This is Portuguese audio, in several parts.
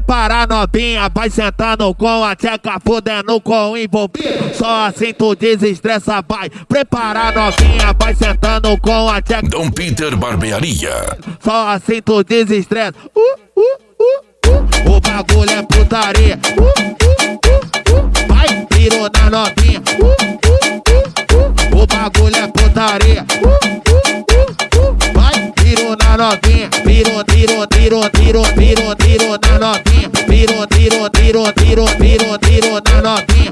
Prepara novinha, vai sentando com a tcheca, fudendo com o envolvido. Só assim tu desestressa, vai. Prepara novinha, vai sentando com a tcheca. Dom Peter Barbearia. Só assim tu desestressa. O bagulho é putaria. Vai, virou na novinha. O bagulho é putaria. Vai, virou na novinha. Virou na novinha. Virou na novinha.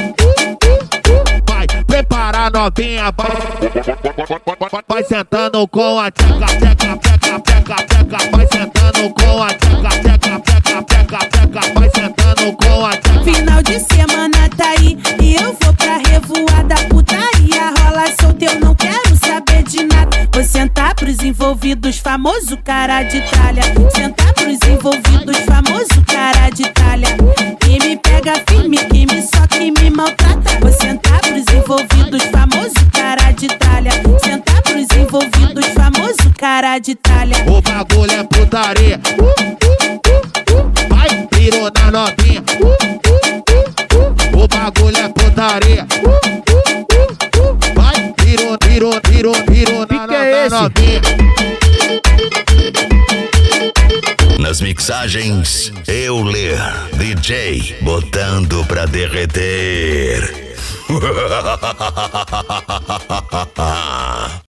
Vai, prepara a novinha. Vai sentando com a tcheca. Vai sentando com a tcheca. Vai sentando com a tcheca. Final de semana tá aí e eu vou pra revoada. Putaria rola solta, eu não quero saber de nada. Vou sentar pros envolvidos, famoso cara de tralha. Sentar pros envolvidos, famoso cara de tralha. Que me pega firme, que me soca e me maltrata. Vou sentar pros envolvidos, famoso cara de tralha. Sentar pros envolvidos, famoso cara de tralha. O bagulho é putaria. Vai, virou na novinha. O bagulho é putaria. Vai, virou na novinha. Nas mixagens, Euler, DJ, botando pra derreter.